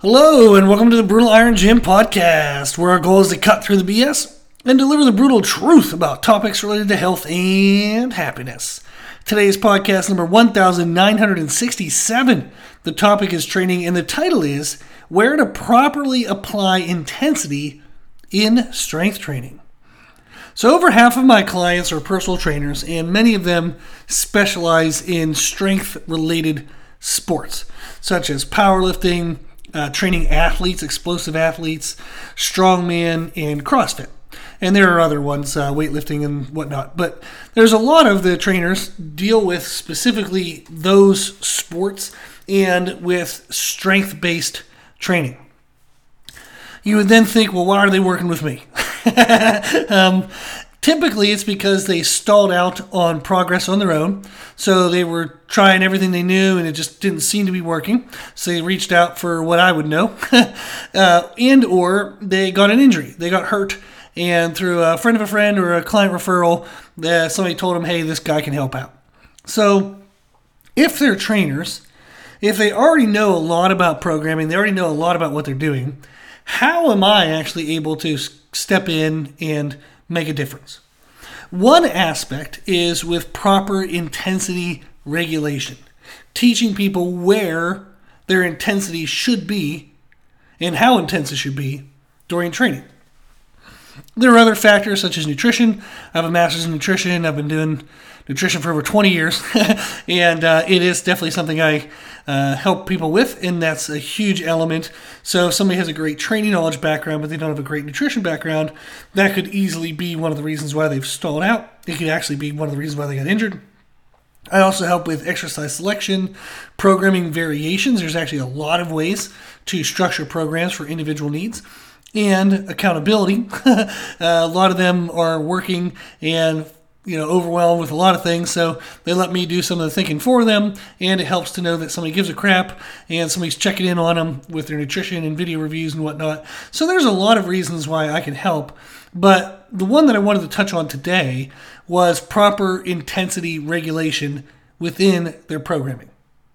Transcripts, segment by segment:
Hello, and welcome to the Brutal Iron Gym podcast, where our goal is to cut through the BS and deliver the brutal truth about topics related to health and happiness. Today's podcast number 1967. The topic is training, and the title is Where to Properly Apply Intensity in Strength Training. So over half of my clients are personal trainers, and many of them specialize in strength-related sports, such as powerlifting, training athletes, explosive athletes, strongman, and CrossFit. And there are other ones, weightlifting and whatnot. But there's a lot of the trainers deal with specifically those sports and with strength-based training. You would then think, well, why are they working with me? Typically, it's because they stalled out on progress on their own. So they were trying everything they knew, and it just didn't seem to be working. So they reached out for what I would know. And or they got an injury. They got hurt. And through a friend of a friend or a client referral, somebody told them, hey, this guy can help out. So if they're trainers, if they already know a lot about programming, they already know a lot about what they're doing, how am I actually able to step in and make a difference? One aspect is with proper intensity regulation, teaching people where their intensity should be and how intense it should be during training. There are other factors such as nutrition. I have a master's in nutrition. I've been doing nutrition for over 20 years, and it is definitely something I help people with, and that's a huge element. So if somebody has a great training knowledge background, but they don't have a great nutrition background, that could easily be one of the reasons why they've stalled out. It could actually be one of the reasons why they got injured. I also help with exercise selection, programming variations. There's actually a lot of ways to structure programs for individual needs. And accountability. A lot of them are working and overwhelmed with a lot of things, so they let me do some of the thinking for them, and it helps to know that somebody gives a crap and somebody's checking in on them with their nutrition and video reviews and whatnot. So there's a lot of reasons why I can help, but the one that I wanted to touch on today was proper intensity regulation within their programming.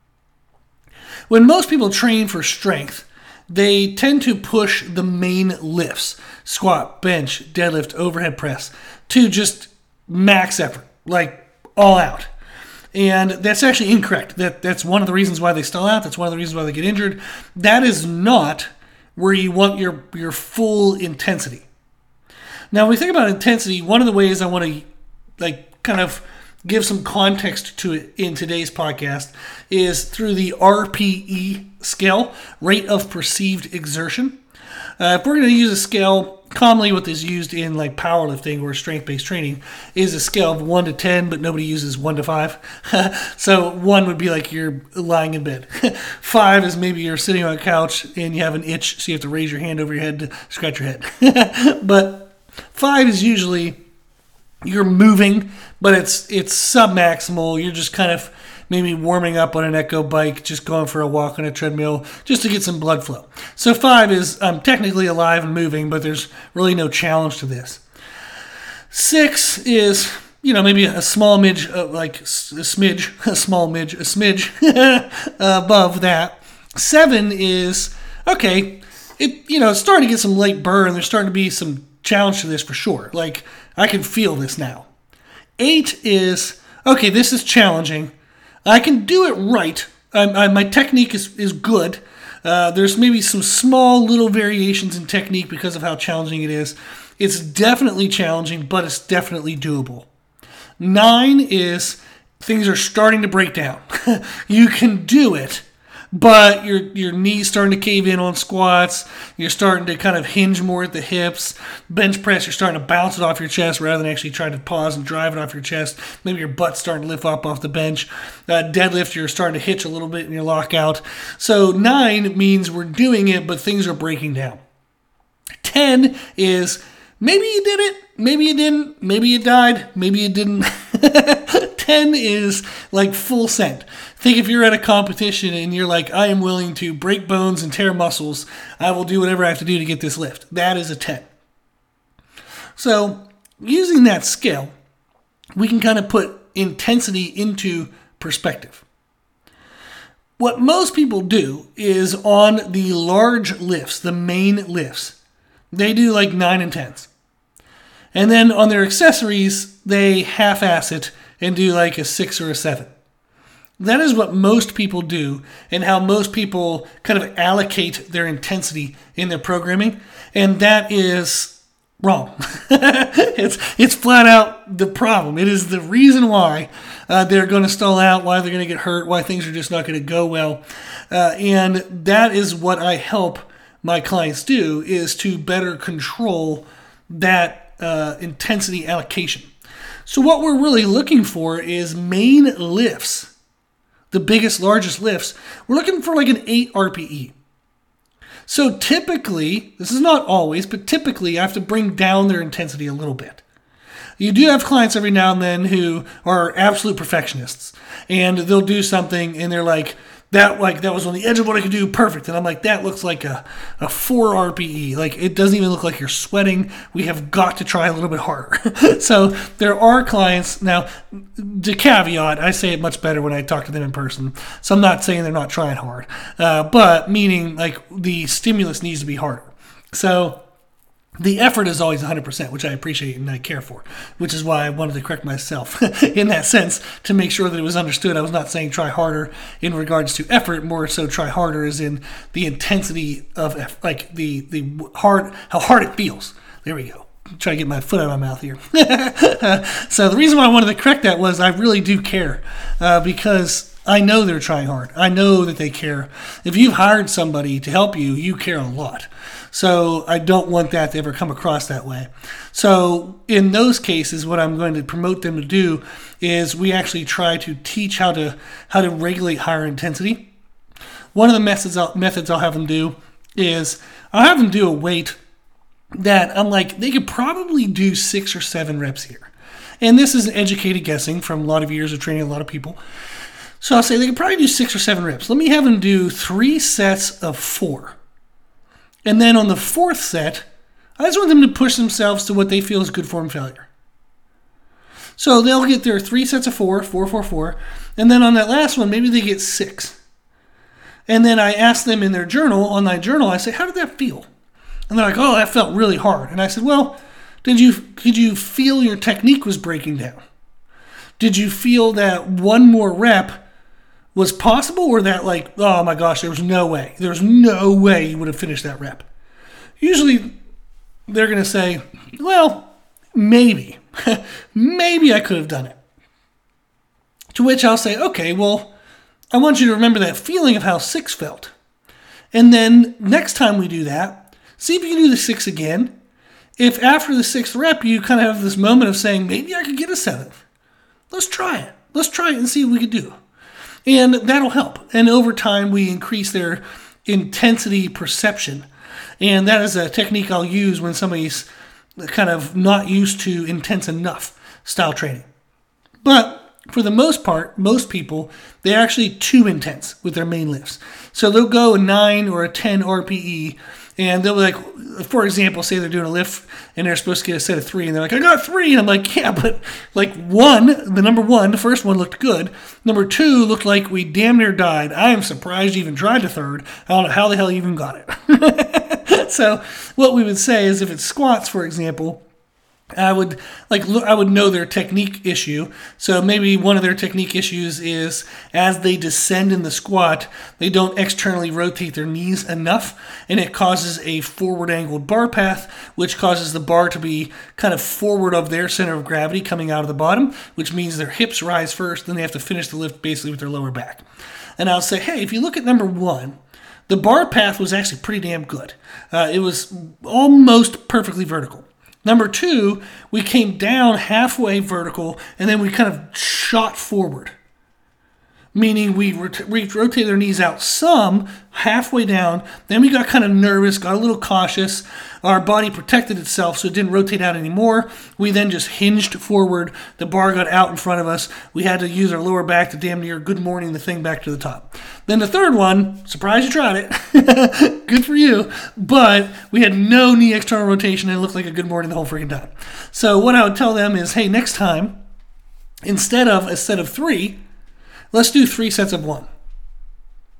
When most people train for strength, they tend to push the main lifts, squat, bench, deadlift, overhead press, to just max effort, like all out. And that's actually incorrect. That's one of the reasons why they stall out. That's one of the reasons why they get injured. That is not where you want your full intensity. Now, when we think about intensity, one of the ways I want to kind of give some context to it in today's podcast is through the RPE scale, rate of perceived exertion. If we're going to use a scale, commonly what is used in like powerlifting or strength-based training is a scale of 1 to 10, but nobody uses 1 to 5. So 1 would be like you're lying in bed. 5 is maybe you're sitting on a couch and you have an itch, so you have to raise your hand over your head to scratch your head. But 5 is usually you're moving, but it's submaximal. You're just kind of maybe warming up on an Echo bike, just going for a walk on a treadmill, just to get some blood flow. So 5 is I'm technically alive and moving, but there's really no challenge to this. 6 is maybe a small midge, like a smidge above that. 7 is okay. It's starting to get some light burn. There's starting to be some challenge to this for sure. Like I can feel this now. 8 is okay. This is challenging. I can do it right. My technique is good. There's maybe some small little variations in technique because of how challenging it is. It's definitely challenging, but it's definitely doable. 9 is things are starting to break down. You can do it, but your knees starting to cave in on squats. You're starting to kind of hinge more at the hips. Bench press, you're starting to bounce it off your chest rather than actually trying to pause and drive it off your chest. Maybe your butt's starting to lift up off the bench. Deadlift, you're starting to hitch a little bit in your lockout. So 9 means we're doing it, but things are breaking down. 10 is maybe you did it, maybe you didn't, maybe you died, maybe you didn't. 10 is like full send. Think if you're at a competition and you're like, I am willing to break bones and tear muscles, I will do whatever I have to do to get this lift. That is a 10. So using that scale, we can kind of put intensity into perspective. What most people do is on the large lifts, the main lifts, they do like 9 and 10s. And then on their accessories, they half-ass it and do like a 6 or a 7. That is what most people do and how most people kind of allocate their intensity in their programming. And that is wrong. It's flat out the problem. It is the reason why they're going to stall out, why they're going to get hurt, why things are just not going to go well. And that is what I help my clients do, is to better control that intensity allocation. So what we're really looking for is main lifts. The biggest, largest lifts, we're looking for like an 8 RPE. So typically, this is not always, but typically I have to bring down their intensity a little bit. You do have clients every now and then who are absolute perfectionists, and they'll do something and they're like, that was on the edge of what I could do, perfect. And I'm like, that looks like a 4 RPE. Like, it doesn't even look like you're sweating. We have got to try a little bit harder. So there are clients, now, the caveat, I say it much better when I talk to them in person. So I'm not saying they're not trying hard, but meaning like the stimulus needs to be harder. So the effort is always 100%, which I appreciate and I care for, which is why I wanted to correct myself in that sense to make sure that it was understood. I was not saying try harder in regards to effort, more so try harder as in the intensity of like the hard, how hard it feels. There we go. Try to get my foot out of my mouth here. So the reason why I wanted to correct that was I really do care because I know they're trying hard. I know that they care. If you've hired somebody to help you, you care a lot. So I don't want that to ever come across that way. So in those cases, what I'm going to promote them to do is we actually try to teach how to regulate higher intensity. One of the methods I'll have them do is I'll have them do a weight that I'm like, they could probably do 6 or 7 reps here. And this is an educated guessing from a lot of years of training a lot of people. So I'll say they could probably do 6 or 7 reps. Let me have them do 3 sets of 4. And then on the 4th set, I just want them to push themselves to what they feel is good form failure. So they'll get their 3 sets of 4, 4, 4, 4. And then on that last one, maybe they get 6. And then I ask them in their journal, online journal, I say, how did that feel? And they're like, oh, that felt really hard. And I said, well, did you feel your technique was breaking down? Did you feel that one more rep was possible, or that like, oh my gosh, there was no way you would have finished that rep? Usually they're going to say, well, maybe I could have done it. To which I'll say, okay, well, I want you to remember that feeling of how 6 felt. And then next time we do that, see if you can do the 6 again. If after the 6th rep, you kind of have this moment of saying, maybe I could get a 7th. Let's try it. Let's try it and see what we could do. And that'll help. And over time, we increase their intensity perception. And that is a technique I'll use when somebody's kind of not used to intense enough style training. But for the most part, most people, they're actually too intense with their main lifts. So they'll go a 9 or a 10 RPE, and they'll be like, for example, say they're doing a lift and they're supposed to get a set of 3, and they're like, I got 3. And I'm like, yeah, but like number one, the first one looked good. Number 2 looked like we damn near died. I am surprised you even tried a 3rd. I don't know how the hell you even got it. So what we would say is if it's squats, for example, I would know their technique issue. So maybe one of their technique issues is as they descend in the squat, they don't externally rotate their knees enough, and it causes a forward angled bar path, which causes the bar to be kind of forward of their center of gravity coming out of the bottom, which means their hips rise first, then they have to finish the lift basically with their lower back. And I'll say, hey, if you look at number 1, the bar path was actually pretty damn good. It was almost perfectly vertical. Number 2, we came down halfway vertical, and then we kind of shot forward. Meaning we rotated our knees out some, halfway down, then we got kind of nervous, got a little cautious. Our body protected itself so it didn't rotate out anymore. We then just hinged forward. The bar got out in front of us. We had to use our lower back to damn near good morning the thing back to the top. Then the 3rd one, surprised you tried it. Good for you. But we had no knee external rotation and it looked like a good morning the whole freaking time. So what I would tell them is, hey, next time, instead of a set of 3, let's do 3 sets of 1.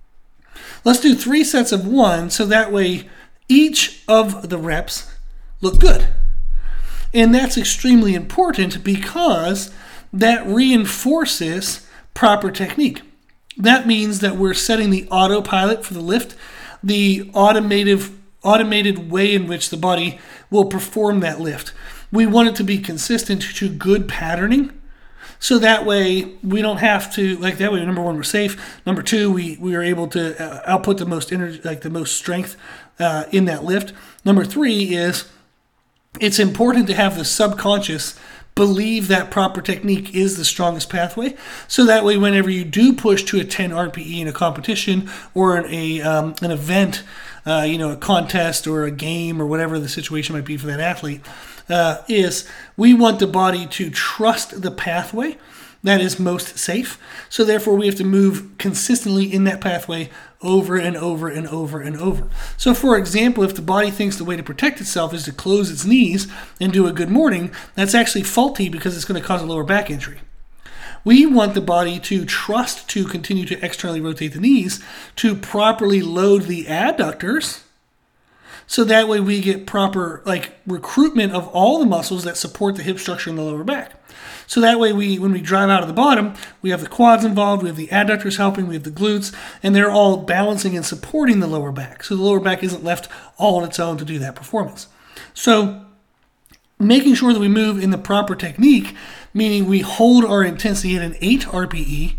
Let's do 3 sets of 1, so that way each of the reps look good. And that's extremely important because that reinforces proper technique. That means that we're setting the autopilot for the lift, the automated way in which the body will perform that lift. We want it to be consistent to good patterning. So that way we don't have to, like, that way, number one, we're safe. Number two, we are able to output the most energy, like the most strength in that lift. Number three is it's important to have the subconscious believe that proper technique is the strongest pathway. So that way, whenever you do push to a 10 RPE in a competition or an event, a contest or a game or whatever the situation might be for that athlete, is we want the body to trust the pathway that is most safe. So therefore, we have to move consistently in that pathway over and over and over and over. So for example, if the body thinks the way to protect itself is to close its knees and do a good morning, that's actually faulty because it's going to cause a lower back injury. We want the body to trust to continue to externally rotate the knees to properly load the adductors. So that way we get proper recruitment of all the muscles that support the hip structure in the lower back. So that way when we drive out of the bottom, we have the quads involved, we have the adductors helping, we have the glutes, and they're all balancing and supporting the lower back. So the lower back isn't left all on its own to do that performance. So making sure that we move in the proper technique, meaning we hold our intensity at an 8 RPE,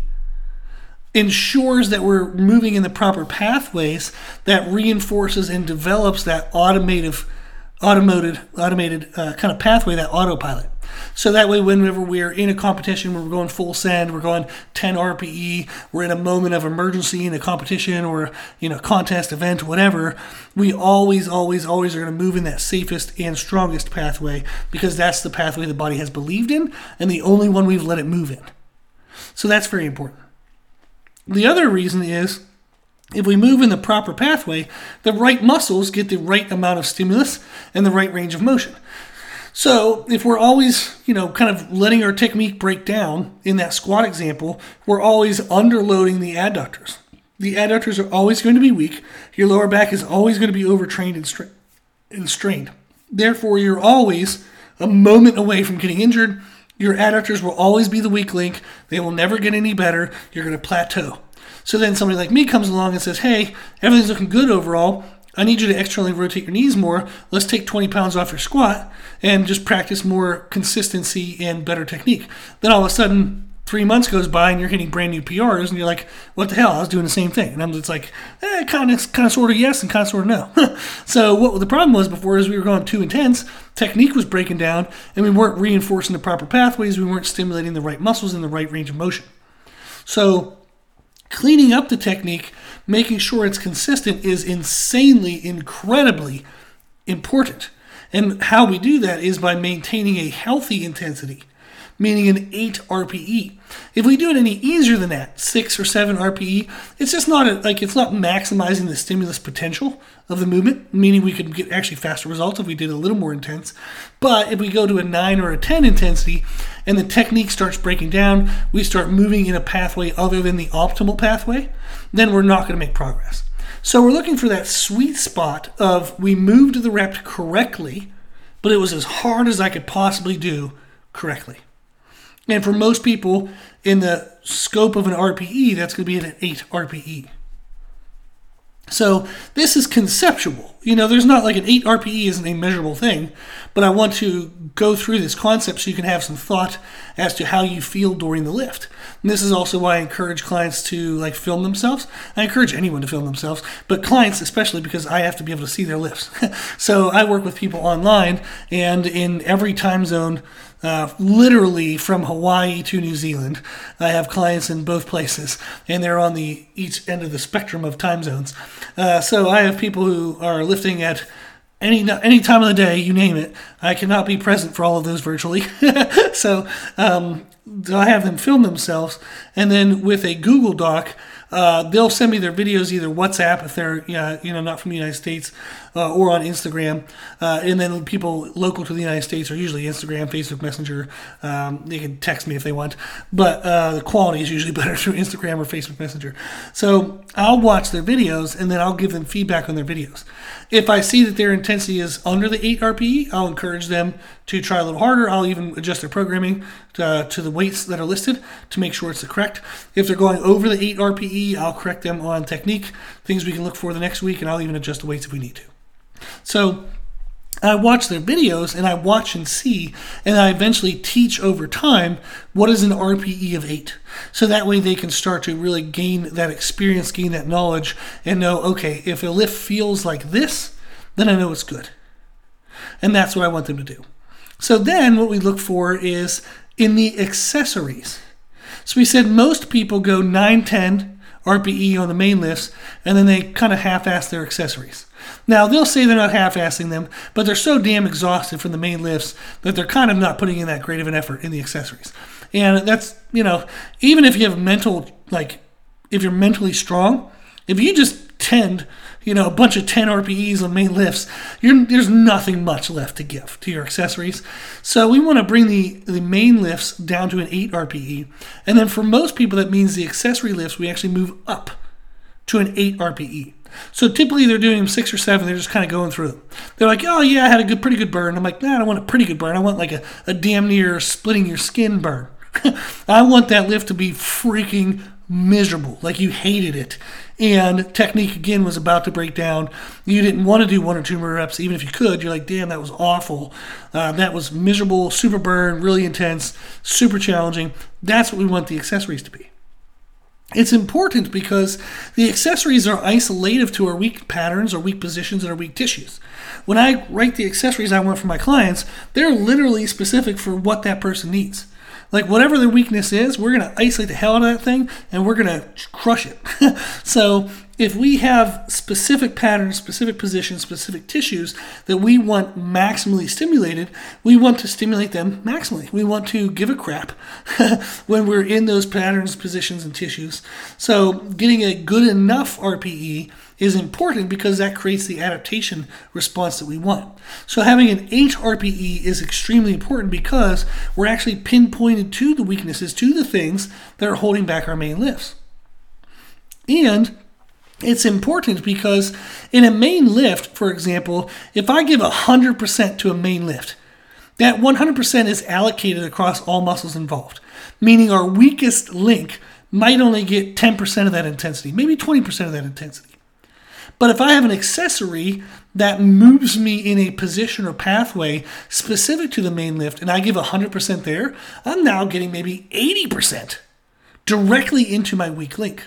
ensures that we're moving in the proper pathways that reinforces and develops that automated kind of pathway, that autopilot. So that way, whenever we're in a competition where we're going full send, we're going 10 RPE, we're in a moment of emergency in a competition or contest, event, whatever, we always are going to move in that safest and strongest pathway because that's the pathway the body has believed in and the only one we've let it move in. So that's very important. The other reason is if we move in the proper pathway, the right muscles get the right amount of stimulus and the right range of motion. So if we're always, kind of letting our technique break down in that squat example, we're always underloading the adductors. The adductors are always going to be weak. Your lower back is always going to be overtrained and strained. Therefore, you're always a moment away from getting injured. Your adductors will always be the weak link. They will never get any better. You're going to plateau. So then somebody like me comes along and says, hey, everything's looking good overall. I need you to externally rotate your knees more. Let's take 20 pounds off your squat and just practice more consistency and better technique. Then all of a sudden, 3 months goes by and you're hitting brand new PRs and you're like, what the hell? I was doing the same thing. And I'm just like, kind of sort of yes and kind of sort of no. So what the problem was before is we were going too intense, technique was breaking down, and we weren't reinforcing the proper pathways. We weren't stimulating the right muscles in the right range of motion. So cleaning up the technique, making sure it's consistent is insanely, incredibly important. And how we do that is by maintaining a healthy intensity, meaning an 8 RPE. If we do it any easier than that, 6 or 7 RPE, it's just not it's not maximizing the stimulus potential of the movement, meaning we could get actually faster results if we did a little more intense. But if we go to a 9 or a 10 intensity and the technique starts breaking down, we start moving in a pathway other than the optimal pathway, then we're not going to make progress. So we're looking for that sweet spot of we moved the rep correctly, but it was as hard as I could possibly do correctly. And for most people, in the scope of an RPE, that's going to be at an 8 RPE. So this is conceptual. There's not like an 8 RPE isn't a measurable thing, but I want to go through this concept so you can have some thought as to how you feel during the lift. And this is also why I encourage clients to film themselves. I encourage anyone to film themselves, but clients especially because I have to be able to see their lifts. So I work with people online and in every time zone, literally from Hawaii to New Zealand. I have clients in both places, and they're on each end of the spectrum of time zones. So I have people who are lifting at any time of the day, you name it. I cannot be present for all of those virtually. So I have them film themselves, and then with a Google Doc, They'll send me their videos either WhatsApp if they're not from the United States, or on Instagram. And then people local to the United States are usually Instagram, Facebook Messenger. They can text me if they want, but the quality is usually better through Instagram or Facebook Messenger. So I'll watch their videos and then I'll give them feedback on their videos. If I see that their intensity is under the 8 RPE, I'll encourage them to try a little harder. I'll even adjust their programming to the weights that are listed to make sure it's the correct. If they're going over the 8 RPE, I'll correct them on technique, things we can look for the next week, and I'll even adjust the weights if we need to. So I watch their videos and I watch and see, and I eventually teach over time what is an RPE of 8. So that way they can start to really gain that experience, gain that knowledge, and know, okay, if a lift feels like this, then I know it's good. And that's what I want them to do. So then what we look for is in the accessories. So we said most people go 9-10 RPE on the main lifts, and then they kind of half-ass their accessories. Now, they'll say they're not half-assing them, but they're so damn exhausted from the main lifts that they're kind of not putting in that great of an effort in the accessories. And that's, even if you have if you're mentally strong, if you just tend, a bunch of 10 RPEs on main lifts, there's nothing much left to give to your accessories. So we want to bring the main lifts down to an 8 RPE. And then for most people, that means the accessory lifts, we actually move up to an 8 RPE. So typically they're doing 6 or 7. They're just kind of going through them. They're like, oh yeah, I had a pretty good burn. I'm like, nah, I don't want a pretty good burn. I want like a damn near splitting your skin burn. I want that lift to be freaking miserable, like you hated it. And technique, again, was about to break down. You didn't want to do 1 or 2 more reps, even if you could. You're like, damn, that was awful. That was miserable, super burn, really intense, super challenging. That's what we want the accessories to be. It's important because the accessories are isolative to our weak patterns or weak positions and our weak tissues. When I write the accessories I want for my clients, they're literally specific for what that person needs. Like whatever their weakness is, we're going to isolate the hell out of that thing and we're going to crush it. So if we have specific patterns, specific positions, specific tissues that we want maximally stimulated, we want to stimulate them maximally. We want to give a crap when we're in those patterns, positions, and tissues. So getting a good enough RPE is important because that creates the adaptation response that we want. So having an 8 RPE is extremely important because we're actually pinpointed to the weaknesses, to the things that are holding back our main lifts. And it's important because in a main lift, for example, if I give 100% to a main lift, that 100% is allocated across all muscles involved, meaning our weakest link might only get 10% of that intensity, maybe 20% of that intensity. But if I have an accessory that moves me in a position or pathway specific to the main lift and I give 100% there, I'm now getting maybe 80% directly into my weak link.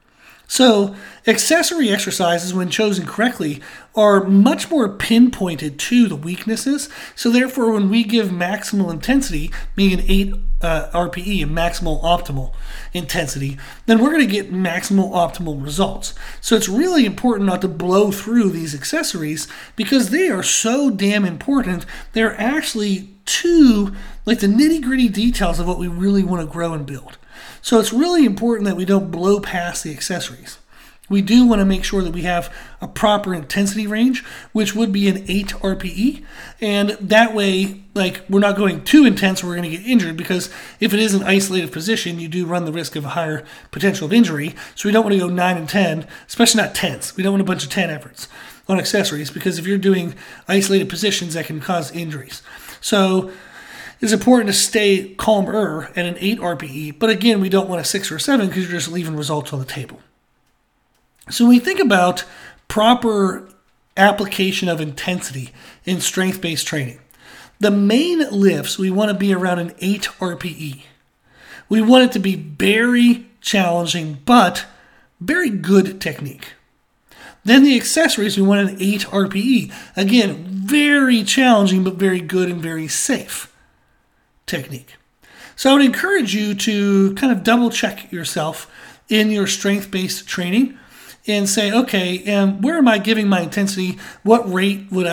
So accessory exercises, when chosen correctly, are much more pinpointed to the weaknesses. So therefore, when we give maximal intensity, meaning an 8 RPE, a maximal optimal intensity, then we're going to get maximal optimal results. So it's really important not to blow through these accessories because they are so damn important. They're actually to the nitty-gritty details of what we really want to grow and build. So it's really important that we don't blow past the accessories. We do want to make sure that we have a proper intensity range, which would be an 8 RPE. And that way, we're not going too intense or we're going to get injured, because if it is an isolated position, you do run the risk of a higher potential of injury. So we don't want to go 9 and 10, especially not 10s. We don't want a bunch of 10 efforts on accessories, because if you're doing isolated positions, that can cause injuries. So it's important to stay calmer at an 8 RPE, but again, we don't want a 6 or a 7 because you're just leaving results on the table. So when we think about proper application of intensity in strength-based training, the main lifts, we want to be around an 8 RPE. We want it to be very challenging, but very good technique. Then the accessories, we want an 8 RPE. Again, very challenging, but very good and very safe technique. So I would encourage you to kind of double check yourself in your strength-based training and say, okay, where am I giving my intensity? What rate of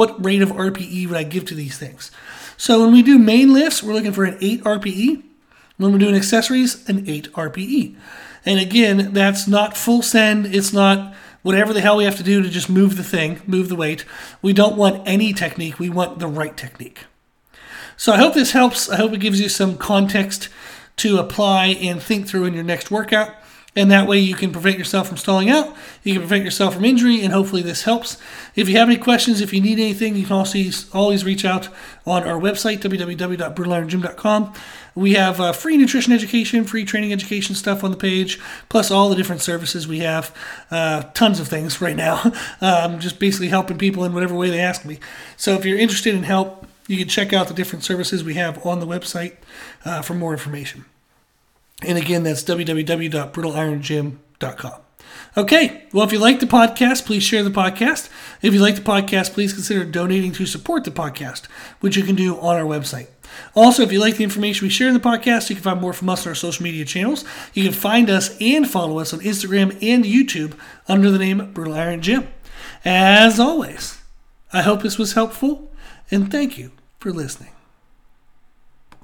RPE would I give to these things? So when we do main lifts, we're looking for an 8 RPE. When we're doing accessories, an 8 RPE. And again, that's not full send. It's not whatever the hell we have to do to just move the weight. We don't want any technique. We want the right technique. So I hope this helps. I hope it gives you some context to apply and think through in your next workout. And that way you can prevent yourself from stalling out. You can prevent yourself from injury, and hopefully this helps. If you have any questions, if you need anything, you can always reach out on our website, www.brutalirongym.com. We have free nutrition education, free training education stuff on the page, plus all the different services we have. Tons of things right now. Just basically helping people in whatever way they ask me. So if you're interested in help, you can check out the different services we have on the website for more information. And again, that's www.brutalirongym.com. Okay, well, if you like the podcast, please share the podcast. If you like the podcast, please consider donating to support the podcast, which you can do on our website. Also, if you like the information we share in the podcast, you can find more from us on our social media channels. You can find us and follow us on Instagram and YouTube under the name Brutal Iron Gym. As always, I hope this was helpful, and thank you for listening.